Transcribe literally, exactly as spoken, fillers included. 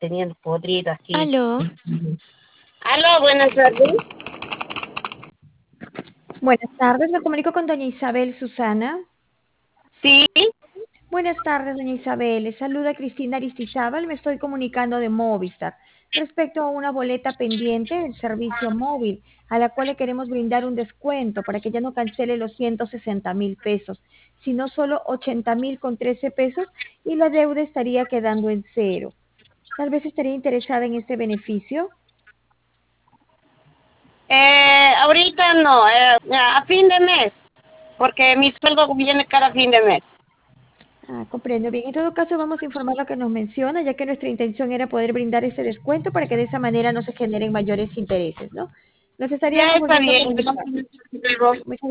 teniendo podrido aquí. Aló, Aló, buenas tardes. buenas tardes, me comunico con doña Isabel Susana. Sí, Buenas tardes, doña Isabel, le saluda Cristina Aristizábal, me estoy comunicando de Movistar respecto a una boleta pendiente del servicio móvil, a la cual le queremos brindar un descuento para que ya no cancele los ciento sesenta mil pesos, sino solo ochenta mil con trece pesos y la deuda estaría quedando en cero. Tal vez estaría interesada en este beneficio. eh, ahorita no, eh, a fin de mes, porque mi sueldo viene cada fin de mes. Ah, comprendo bien. En todo caso, vamos a informar lo que nos menciona, ya que nuestra intención era poder brindar ese descuento para que de esa manera no se generen mayores intereses, ¿no? Nos Ya estaríamos está volviendo a bien. comunicar. Gracias. Muchas